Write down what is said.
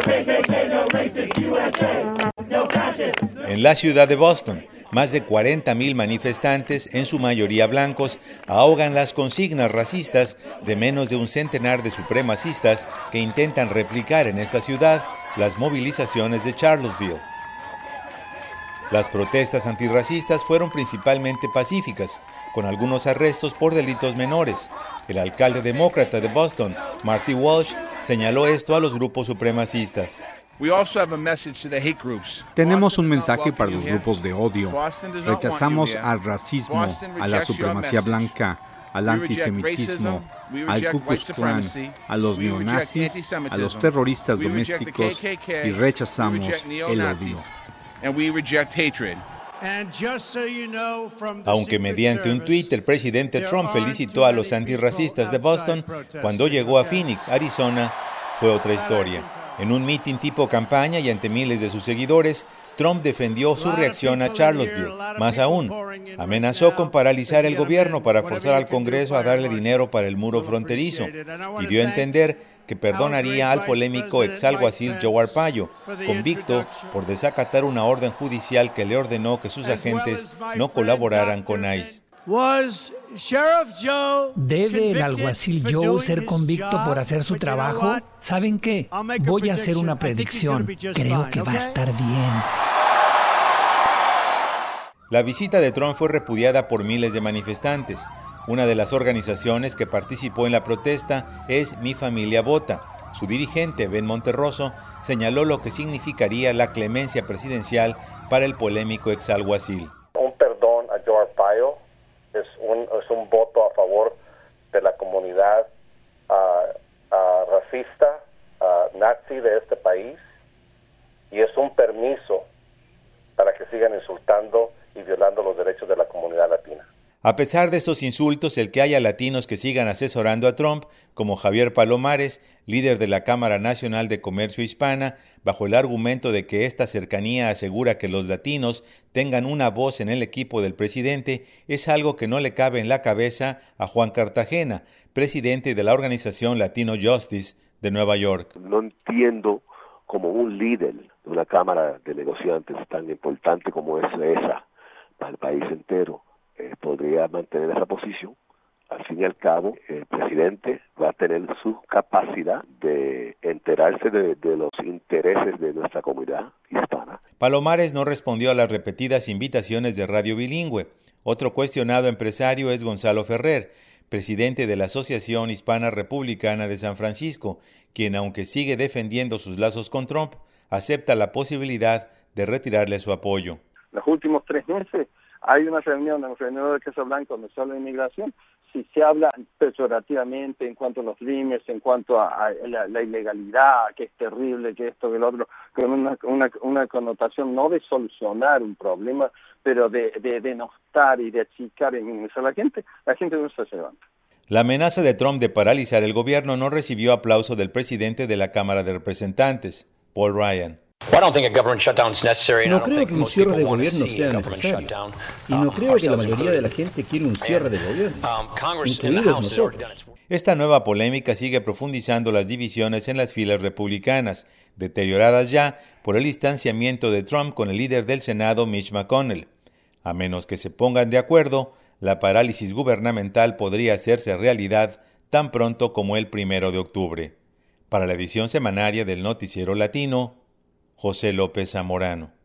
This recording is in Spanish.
En la ciudad de Boston, más de 40,000 manifestantes, en su mayoría blancos, ahogan las consignas racistas de menos de un centenar de supremacistas que intentan replicar en esta ciudad las movilizaciones de Charlottesville. Las protestas antirracistas fueron principalmente pacíficas, con algunos arrestos por delitos menores. El alcalde demócrata de Boston, Marty Walsh, señaló esto a los grupos supremacistas. Tenemos un mensaje para los grupos de odio. Rechazamos al racismo, a la supremacía blanca, al antisemitismo, al Ku Klux Klan, a los neonazis, a los terroristas domésticos y rechazamos el odio. Aunque mediante un tuit el presidente Trump felicitó a los antirracistas de Boston, cuando llegó a Phoenix, Arizona, fue otra historia. En un mitin tipo campaña y ante miles de sus seguidores, Trump defendió su reacción a Charlottesville. Más aún, amenazó con paralizar el gobierno para forzar al Congreso a darle dinero para el muro fronterizo y dio a entender que perdonaría al polémico exalguacil Joe Arpaio, convicto por desacatar una orden judicial que le ordenó que sus agentes no colaboraran con ICE. ¿Debe el alguacil Joe ser convicto por hacer su trabajo? ¿Saben qué? Voy a hacer una predicción. Creo que va a estar bien. La visita de Trump fue repudiada por miles de manifestantes. Una de las organizaciones que participó en la protesta es Mi Familia Vota. Su dirigente, Ben Monterroso, señaló lo que significaría la clemencia presidencial para el polémico exalguacil. Un perdón a Joe Arpaio es un voto a favor de la comunidad racista, nazi de este país, y es un permiso para que sigan insultando y violando los derechos de la comunidad latina. A pesar de estos insultos, el que haya latinos que sigan asesorando a Trump, como Javier Palomares, líder de la Cámara Nacional de Comercio Hispana, bajo el argumento de que esta cercanía asegura que los latinos tengan una voz en el equipo del presidente, es algo que no le cabe en la cabeza a Juan Cartagena, presidente de la organización Latino Justice de Nueva York. No entiendo cómo un líder de una Cámara de Negociantes tan importante como es esa para el país entero podría mantener esa posición. Al fin y al cabo, el presidente va a tener su capacidad de enterarse de los intereses de nuestra comunidad hispana. Palomares no respondió a las repetidas invitaciones de Radio Bilingüe. Otro cuestionado empresario es Gonzalo Ferrer, presidente de la Asociación Hispana Republicana de San Francisco, quien, aunque sigue defendiendo sus lazos con Trump, acepta la posibilidad de retirarle su apoyo. Los últimos 3 meses hay una reunión en el Senado de Casablanca donde se habla de inmigración. Si se habla peyorativamente en cuanto a los límites, en cuanto a la ilegalidad, que es terrible, que esto, que lo otro, con una connotación no de solucionar un problema, pero de denostar y de achicar y minimizar a la gente no se levanta. La amenaza de Trump de paralizar el gobierno no recibió aplauso del presidente de la Cámara de Representantes, Paul Ryan. No creo que un cierre de gobierno sea necesario, y no creo que la mayoría de la gente quiera un cierre de gobierno, incluidos nosotros. Esta nueva polémica sigue profundizando las divisiones en las filas republicanas, deterioradas ya por el distanciamiento de Trump con el líder del Senado, Mitch McConnell. A menos que se pongan de acuerdo, la parálisis gubernamental podría hacerse realidad tan pronto como el 1 de octubre. Para la edición semanaria del Noticiero Latino, José López Zamorano.